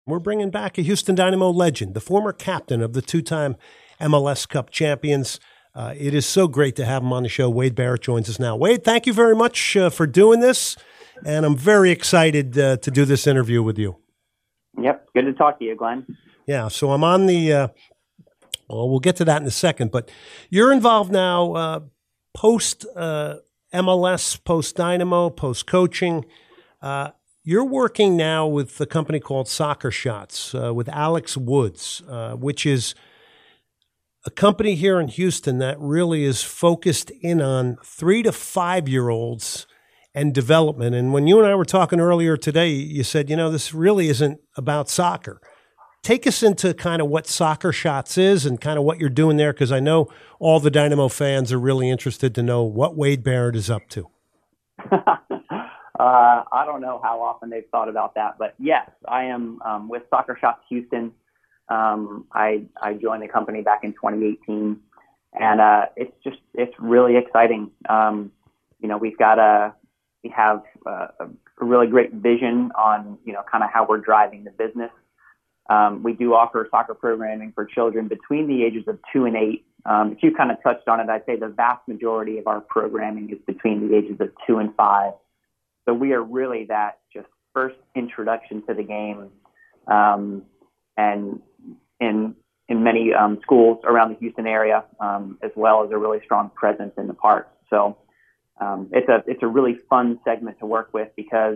We're bringing back a Houston Dynamo legend, the former captain of the two-time MLS Cup champions. It is so great to have him on the show. Wade Barrett joins us now. Wade, thank you very much for doing this, and I'm very excited to do this interview with you. Yep, good to talk to you, Glenn. Yeah, so I'm on the well, we'll get to that in a second, but you're involved now post MLS, post Dynamo, post coaching. You're working now with a company called Soccer Shots with Alex Woods, which is a company here in Houston that really is focused in on 3 to 5 year olds and development. And when you and I were talking earlier today, you said, this really isn't about soccer. Take us into kind of what Soccer Shots is and kind of what you're doing there, because I know all the Dynamo fans are really interested to know what Wade Barrett is up to. I don't know how often they've thought about that, but yes, I am with Soccer Shots Houston. I joined the company back in 2018, and it's really exciting. We have a really great vision on kind of how we're driving the business. We do offer soccer programming for children between the ages of 2 and 8. If you kind of touched on it, I'd say the vast majority of our programming is between the ages of 2 and 5. So we are really that just first introduction to the game, and in many schools around the Houston area, as well as a really strong presence in the park. So it's a really fun segment to work with because,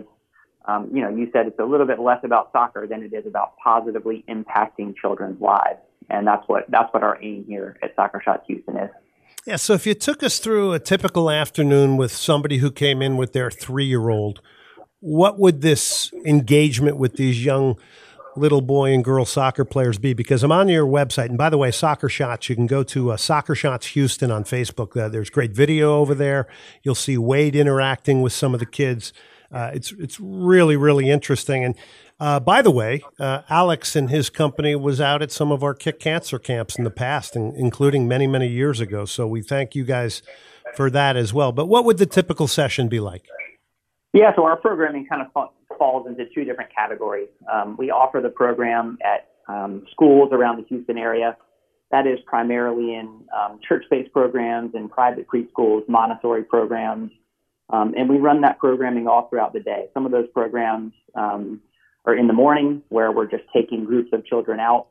you said it's a little bit less about soccer than it is about positively impacting children's lives. And that's what our aim here at Soccer Shots Houston is. Yeah, so if you took us through a typical afternoon with somebody who came in with their 3-year-old, what would this engagement with these young little boy and girl soccer players be? Because I'm on your website, and by the way, Soccer Shots, you can go to Soccer Shots Houston on Facebook. There's great video over there. You'll see Wade interacting with some of the kids. It's really, really interesting. And by the way, Alex and his company was out at some of our Kick Cancer camps in the past, including many, many years ago. So we thank you guys for that as well. But what would the typical session be like? Yeah, so our programming kind of falls into 2 different categories. We offer the program at schools around the Houston area. That is primarily in church-based programs and private preschools, Montessori programs. And we run that programming all throughout the day. Some of those programs are in the morning, where we're just taking groups of children out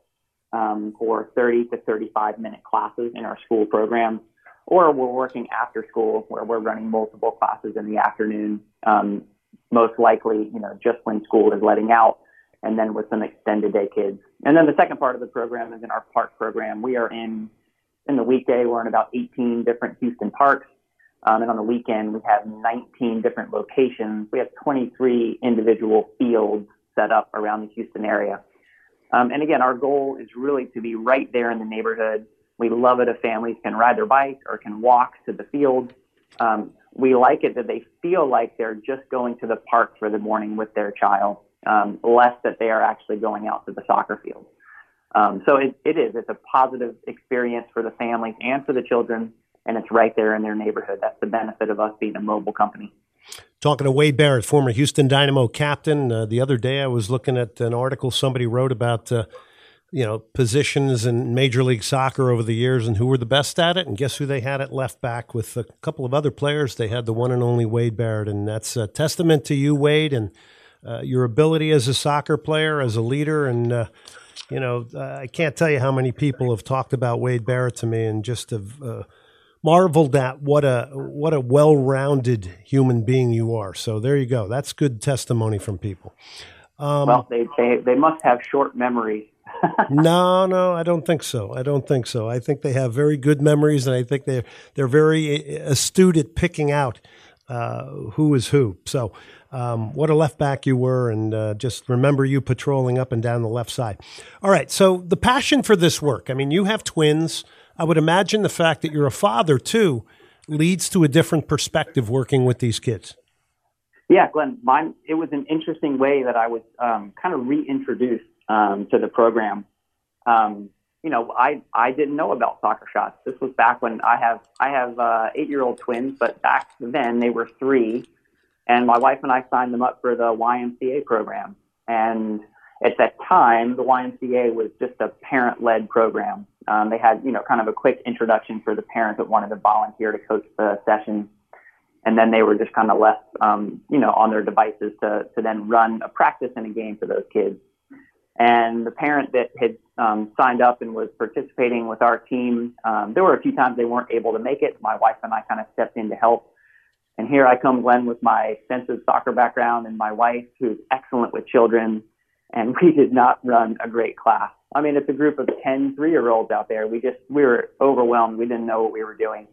for 30 to 35-minute classes in our school program. Or we're working after school, where we're running multiple classes in the afternoon, most likely, just when school is letting out, and then with some extended day kids. And then the second part of the program is in our park program. We are in the weekday, we're in about 18 different Houston parks. And on the weekend, we have 19 different locations. We have 23 individual fields set up around the Houston area. And again, our goal is really to be right there in the neighborhood. We love it if families can ride their bike or can walk to the field. We like it that they feel like they're just going to the park for the morning with their child, less that they are actually going out to the soccer field. So it's a positive experience for the families and for the children, and it's right there in their neighborhood. That's the benefit of us being a mobile company. Talking to Wade Barrett, former Houston Dynamo captain. The other day I was looking at an article somebody wrote about positions in Major League Soccer over the years and who were the best at it. And guess who they had at left back with a couple of other players? They had the one and only Wade Barrett. And that's a testament to you, Wade, and your ability as a soccer player, as a leader. And, I can't tell you how many people have talked about Wade Barrett to me and just have marveled at what a well-rounded human being you are. So there you go. That's good testimony from people. Well, they must have short memories. No, I don't think so. I think they have very good memories, and I think they're very astute at picking out who is who. So what a left back you were, and just remember you patrolling up and down the left side. All right, so the passion for this work. I mean, you have twins. I would imagine the fact that you're a father, too, leads to a different perspective working with these kids. Yeah, Glenn, it was an interesting way that I was kind of reintroduced to the program. I didn't know about Soccer Shots. This was back when I have 8-year-old twins, but back then they were 3, and my wife and I signed them up for the YMCA program. And at that time, the YMCA was just a parent-led program. They had, kind of a quick introduction for the parents that wanted to volunteer to coach the sessions. And then they were just kind of left, on their devices to then run a practice and a game for those kids. And the parent that had signed up and was participating with our team, there were a few times they weren't able to make it. My wife and I kind of stepped in to help. And here I come, Glenn, with my extensive soccer background and my wife, who's excellent with children. And we did not run a great class. I mean, it's a group of 10 3-year-olds out there. We were overwhelmed. We didn't know what we were doing.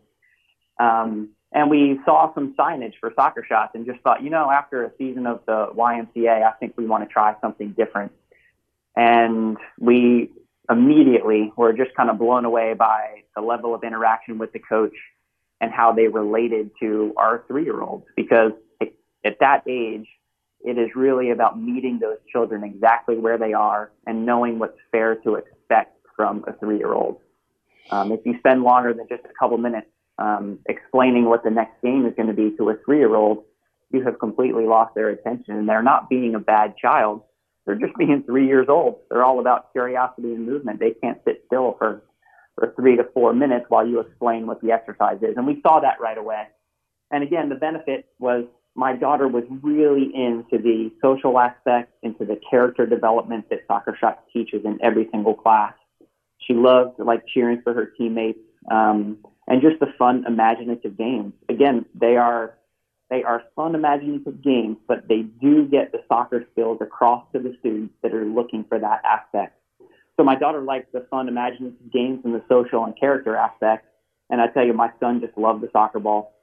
And we saw some signage for Soccer Shots and just thought, after a season of the YMCA, I think we want to try something different. And we immediately were just kind of blown away by the level of interaction with the coach and how they related to our 3-year-olds. Because at that age, it is really about meeting those children exactly where they are and knowing what's fair to expect from a 3-year-old. If you spend longer than just a couple minutes explaining what the next game is going to be to a 3-year-old, you have completely lost their attention. And they're not being a bad child. They're just being 3 years old. They're all about curiosity and movement. They can't sit still for 3 to 4 minutes while you explain what the exercise is. And we saw that right away. And again, the benefit was my daughter was really into the social aspect, into the character development that Soccer Shots teaches in every single class. She loved cheering for her teammates, and just the fun, imaginative games. Again, they are fun, imaginative games, but they do get the soccer skills across to the students that are looking for that aspect. So my daughter liked the fun, imaginative games and the social and character aspects. And I tell you, my son just loved the soccer ball.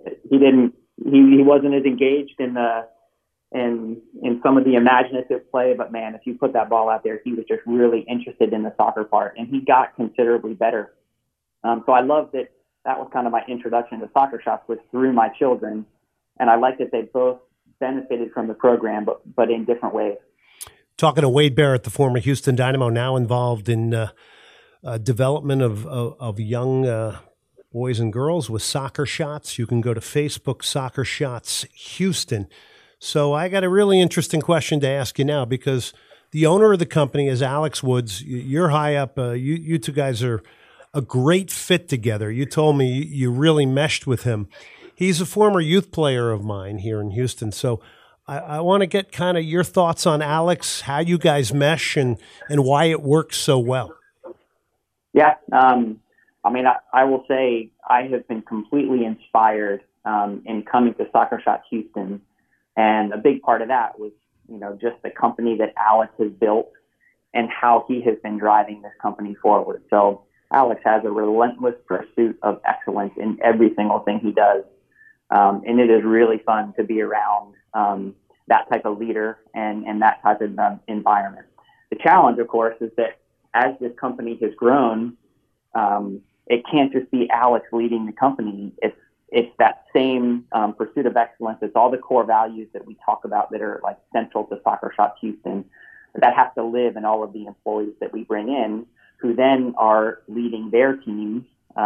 He wasn't as engaged in some of the imaginative play, but man, if you put that ball out there, he was just really interested in the soccer part, and he got considerably better. So I love that was kind of my introduction to Soccer Shots was through my children, and I like that they both benefited from the program, but in different ways. Talking to Wade Barrett, the former Houston Dynamo, now involved in development of young boys and girls with Soccer Shots. You can go to Facebook, Soccer Shots Houston. So I got a really interesting question to ask you now, because the owner of the company is Alex Woods. You're high up. You two guys are a great fit together. You told me you really meshed with him. He's a former youth player of mine here in Houston. So I want to get kind of your thoughts on Alex, how you guys mesh, and why it works so well. Yeah. I will say I have been completely inspired in coming to Soccer Shots Houston. And a big part of that was, just the company that Alex has built and how he has been driving this company forward. So Alex has a relentless pursuit of excellence in every single thing he does. And it is really fun to be around that type of leader and that type of environment. The challenge, of course, is that as this company has grown, it can't just be Alex leading the company. It's that same pursuit of excellence. It's all the core values that we talk about that are central to Soccer Shots Houston that have to live in all of the employees that we bring in, who then are leading their teams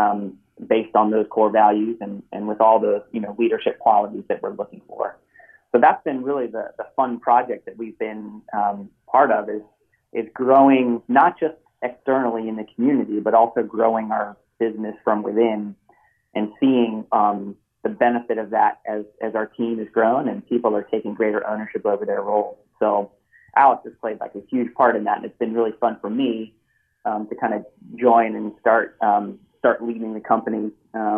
based on those core values and with all the leadership qualities that we're looking for. So that's been really the fun project that we've been part of is growing not just externally in the community, but also growing our business from within and seeing the benefit of that as our team has grown and people are taking greater ownership over their roles. So Alex has played a huge part in that, and it's been really fun for me to kind of join and start leading the company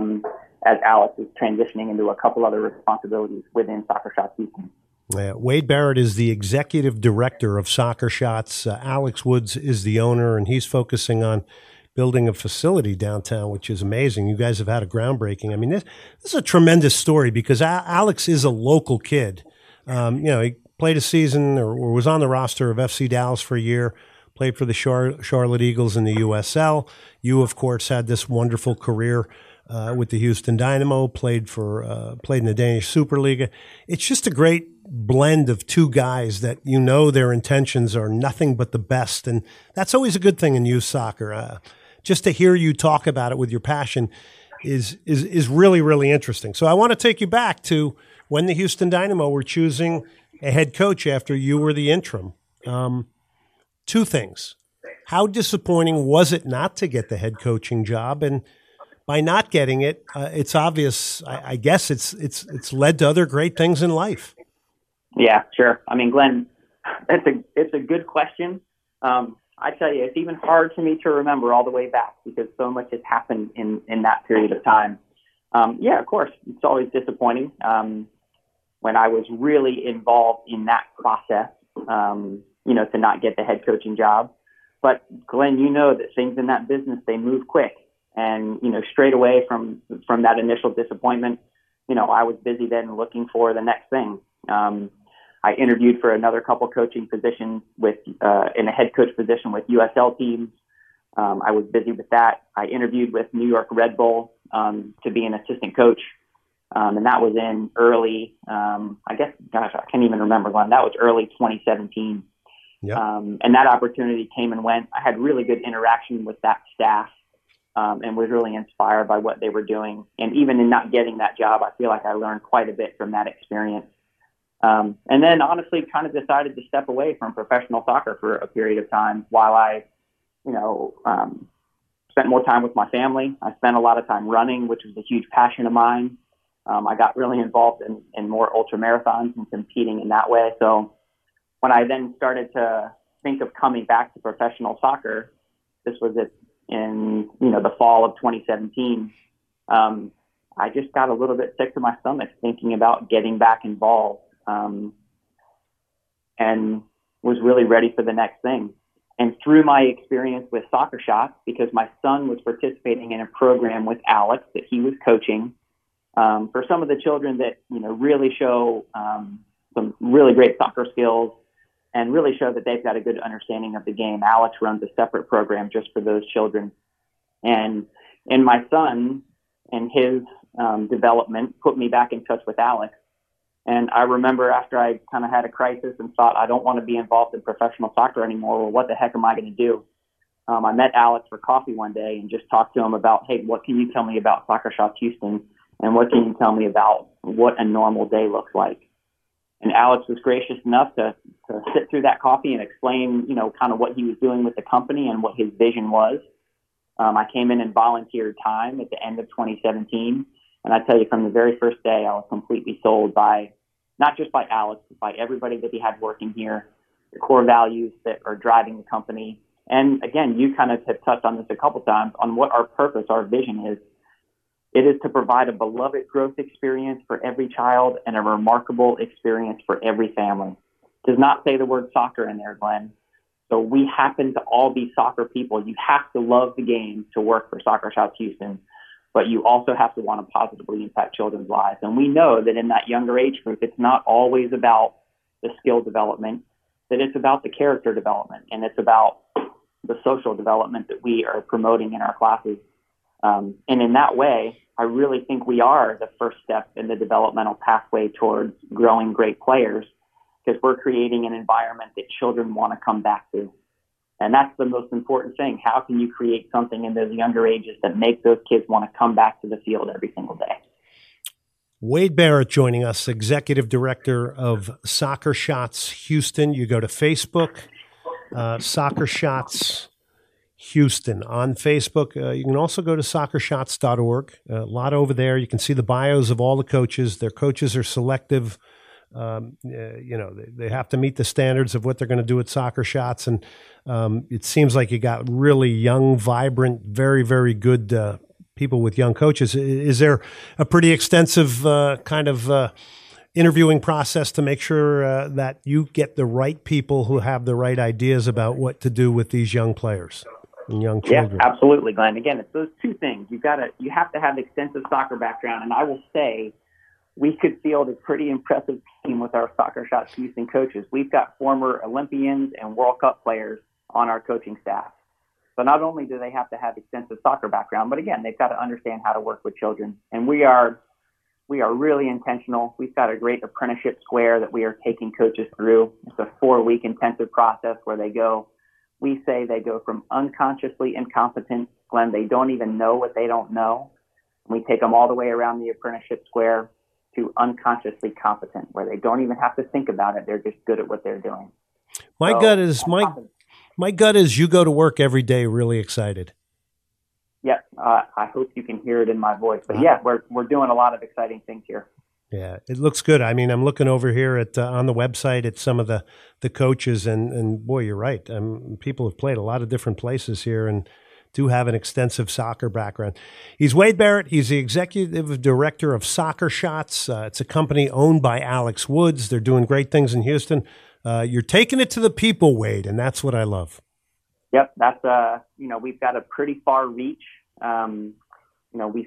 as Alex is transitioning into a couple other responsibilities within Soccer Shots Houston. Wade Barrett is the executive director of Soccer Shots. Alex Woods is the owner, and he's focusing on building a facility downtown, which is amazing. You guys have had a groundbreaking. I mean, this is a tremendous story because Alex is a local kid. He played a season or was on the roster of FC Dallas for a year, played for the Charlotte Eagles in the USL. You, of course, had this wonderful career with the Houston Dynamo, played in the Danish Superliga. It's just a great blend of two guys that their intentions are nothing but the best, and that's always a good thing in youth soccer. Just to hear you talk about it with your passion is really, really interesting. So I want to take you back to when the Houston Dynamo were choosing a head coach after you were the interim. two things. How disappointing was it not to get the head coaching job? And by not getting it, it's obvious. I guess it's led to other great things in life. Yeah, sure. I mean, Glenn, it's a good question. I tell you, it's even hard for me to remember all the way back because so much has happened in that period of time. Yeah, of course, it's always disappointing when I was really involved in that process, to not get the head coaching job. But Glenn, you know that things in that business, they move quick. And, straight away from that initial disappointment, I was busy then looking for the next thing. I interviewed for another couple coaching positions in a head coach position with USL teams. I was busy with that. I interviewed with New York Red Bull to be an assistant coach. And that was in early, I can't even remember, Glenn. That was early 2017. Yep. And that opportunity came and went. I had really good interaction with that staff and was really inspired by what they were doing. And even in not getting that job, I feel like I learned quite a bit from that experience. And then honestly kind of decided to step away from professional soccer for a period of time while I, spent more time with my family. I spent a lot of time running, which was a huge passion of mine. I got really involved in more ultra marathons and competing in that way. So when I then started to think of coming back to professional soccer, this was in the fall of 2017. I just got a little bit sick to my stomach thinking about getting back involved, and was really ready for the next thing. And through my experience with Soccer Shots, because my son was participating in a program with Alex that he was coaching, for some of the children that really show some really great soccer skills and really show that they've got a good understanding of the game. Alex runs a separate program just for those children. And my son and his development put me back in touch with Alex. And I remember after I kind of had a crisis and thought, I don't want to be involved in professional soccer anymore. Well, what the heck am I going to do? I met Alex for coffee one day and just talked to him about, hey, what can you tell me about Soccer Shots Houston? And what can you tell me about what a normal day looks like? And Alex was gracious enough to sit through that coffee and explain, kind of what he was doing with the company and what his vision was. I came in and volunteered time at the end of 2017. And I tell you, from the very first day, I was completely sold by, not just by Alex, but by everybody that he had working here, the core values that are driving the company. And again, you kind of have touched on this a couple times on what our purpose, our vision is. It is to provide a beloved growth experience for every child and a remarkable experience for every family. It does not say the word soccer in there, Glenn. So we happen to all be soccer people. You have to love the game to work for Soccer Shots Houston, but you also have to want to positively impact children's lives. And we know that in that younger age group, it's not always about the skill development, that it's about the character development, and it's about the social development that we are promoting in our classes. And in that way, I really think we are the first step in the developmental pathway towards growing great players, because we're creating an environment that children want to come back to. And that's the most important thing. How can you create something in those younger ages that make those kids want to come back to the field every single day? Wade Barrett joining us, Executive Director of Soccer Shots Houston. You go to Facebook, Soccer Shots Houston on Facebook. You can also go to soccershots.org. A lot over there. You can see the bios of all the coaches. Their coaches are selective. They have to meet the standards of what they're going to do at Soccer Shots. And it seems like you got really young, vibrant, very, very good people with young coaches. Is there a pretty extensive interviewing process to make sure that you get the right people who have the right ideas about what to do with these young players and young children? Yeah, absolutely, Glenn. Again, it's those two things. You have to have extensive soccer background. And I will say, we could field a pretty impressive team with our Soccer Shots Houston coaches. We've got former Olympians and World Cup players on our coaching staff. So not only do they have to have extensive soccer background, but again, they've got to understand how to work with children. And we are really intentional. We've got a great apprenticeship square that we are taking coaches through. It's a 4-week intensive process where we say they go from unconsciously incompetent, Glenn, they don't even know what they don't know. We take them all the way around the apprenticeship square to unconsciously competent, where they don't even have to think about it. They're just good at what they're doing. My My gut is you go to work every day really excited. Yeah, I hope you can hear it in my voice. But yeah, we're doing a lot of exciting things here. Yeah, it looks good. I mean, I'm looking over here at on the website at some of the coaches, and boy, you're right. People have played a lot of different places here and do have an extensive soccer background. He's Wade Barrett. He's the executive director of Soccer Shots. It's a company owned by Alex Woods. They're doing great things in Houston. You're taking it to the people, Wade, and that's what I love. Yep, that's we've got a pretty far reach. We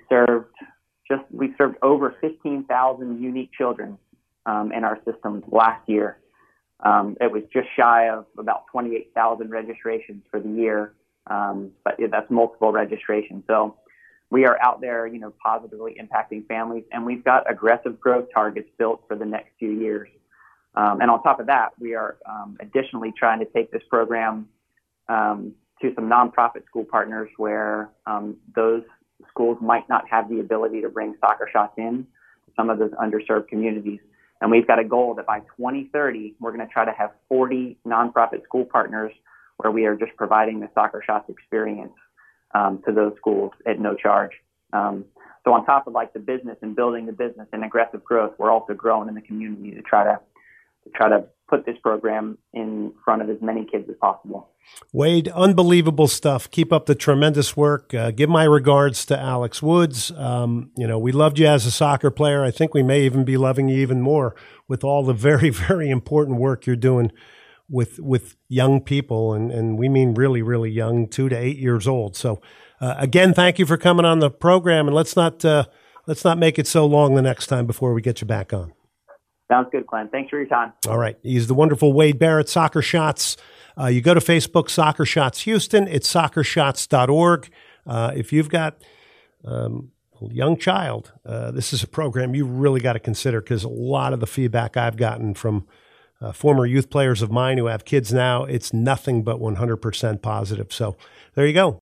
served over 15,000 unique children in our system last year. It was just shy of about 28,000 registrations for the year, but that's multiple registrations. So we are out there, positively impacting families, and we've got aggressive growth targets built for the next few years. And on top of that, we are additionally trying to take this program to some nonprofit school partners where those schools might not have the ability to bring Soccer Shots in some of those underserved communities. And we've got a goal that by 2030, we're going to try to have 40 nonprofit school partners where we are just providing the Soccer Shots experience to those schools at no charge. So on top of like the business and building the business and aggressive growth, we're also growing in the community to try to put this program in front of as many kids as possible. Wade, unbelievable stuff. Keep up the tremendous work. Give my regards to Alex Woods. We loved you as a soccer player. I think we may even be loving you even more with all the very, very important work you're doing with young people. And we mean really, really young, 2 to 8 years old. So again, thank you for coming on the program, and let's not make it so long the next time before we get you back on. Sounds good, Glenn. Thanks for your time. All right. He's the wonderful Wade Barrett, Soccer Shots. You go to Facebook, Soccer Shots Houston. It's soccershots.org. If you've got a young child, this is a program you really got to consider, because a lot of the feedback I've gotten from former youth players of mine who have kids now, it's nothing but 100% positive. So there you go.